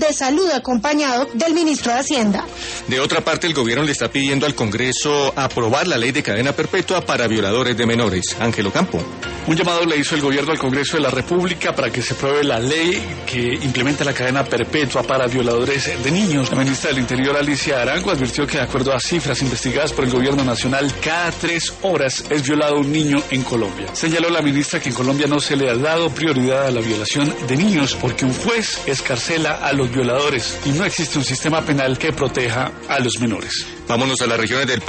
de Salud acompañado del ministro de Hacienda. De otra parte, el gobierno le está pidiendo al Congreso aprobar la ley de cadena perpetua para violadores de menores. Ángelo Campo. Un llamado le hizo el gobierno al Congreso de la República para que se apruebe la ley que implementa la cadena perpetua para violadores de niños. La ministra del Interior, Alicia Arango, advirtió que de acuerdo a cifras investigadas por el gobierno nacional, cada 3 horas es violado un niño en Colombia. Señaló la ministra que en Colombia no se le ha dado prioridad a la violación de niños porque un juez escarcela a los violadores y no existe un sistema penal que proteja a los menores. Vámonos a las regiones del